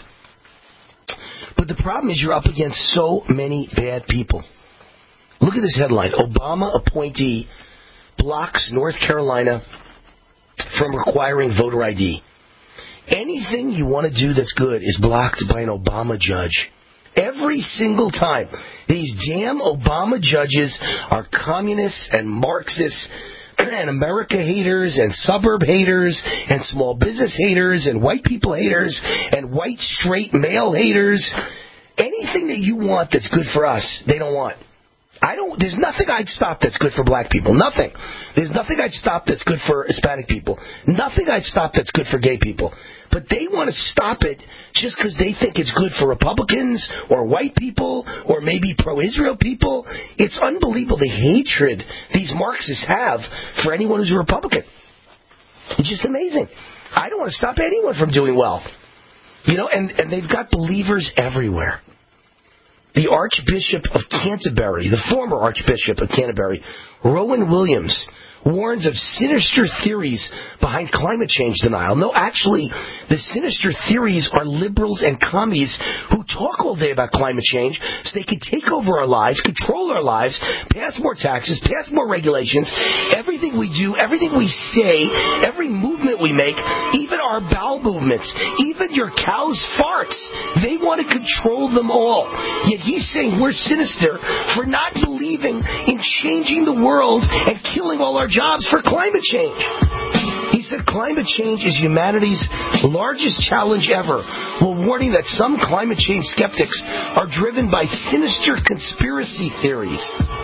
But the problem is you're up against so many bad people. Look at this headline. Obama appointee blocks North Carolina from requiring voter ID. Anything you want to do that's good is blocked by an Obama judge. Every single time. These damn Obama judges are communists and Marxists and America haters and suburb haters and small business haters and white people haters and white straight male haters. Anything that you want that's good for us, they don't want. There's nothing I'd stop that's good for black people. Nothing. There's nothing I'd stop that's good for Hispanic people. Nothing I'd stop that's good for gay people. But they want to stop it just because they think it's good for Republicans or white people or maybe pro-Israel people. It's unbelievable the hatred these Marxists have for anyone who's a Republican. It's just amazing. I don't want to stop anyone from doing well. And they've got believers everywhere. The Archbishop of Canterbury, the former Archbishop of Canterbury, Rowan Williams, warns of sinister theories behind climate change denial. No, actually, the sinister theories are liberals and commies who talk all day about climate change so they can take over our lives, control our lives, pass more taxes, pass more regulations. Everything we do, everything we say, every movement we make, even our bowel movements, even your cow's farts, they want to control them all. Yet he's saying we're sinister for not believing in changing the world and killing all our jobs for climate change. He said climate change is humanity's largest challenge ever, while warning that some climate change skeptics are driven by sinister conspiracy theories.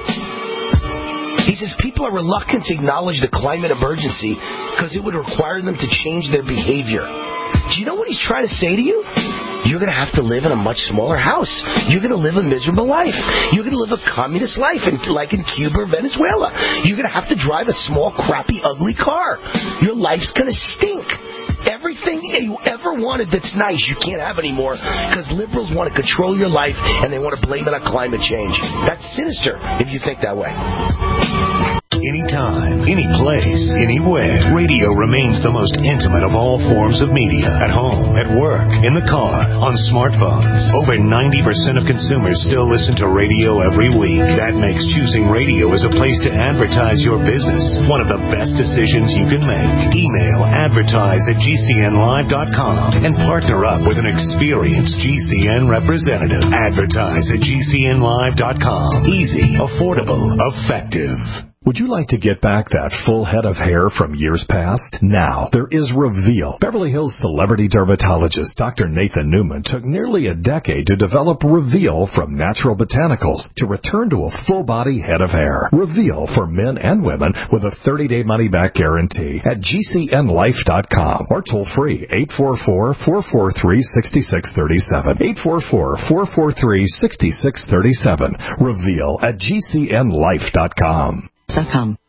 He says people are reluctant to acknowledge the climate emergency because it would require them to change their behavior. Do you know what he's trying to say to you? You're going to have to live in a much smaller house. You're going to live a miserable life. You're going to live a communist life, like in Cuba or Venezuela. You're going to have to drive a small, crappy, ugly car. Your life's going to stink. Everything you ever wanted that's nice, you can't have anymore because liberals want to control your life and they want to blame it on climate change. That's sinister if you think that way. Anytime, any place, anywhere, radio remains the most intimate of all forms of media. At home, at work, in the car, on smartphones. Over 90% of consumers still listen to radio every week. That makes choosing radio as a place to advertise your business one of the best decisions you can make. Email advertise@gcnlive.com and partner up with an experienced GCN representative. Advertise@gcnlive.com. Easy, affordable, effective. Would you like to get back that full head of hair from years past? Now, there is Reveal. Beverly Hills celebrity dermatologist Dr. Nathan Newman took nearly a decade to develop Reveal from natural botanicals to return to a full-body head of hair. Reveal for men and women with a 30-day money-back guarantee at GCNlife.com or toll free 844-443-6637. 844-443-6637. Reveal at GCNlife.com.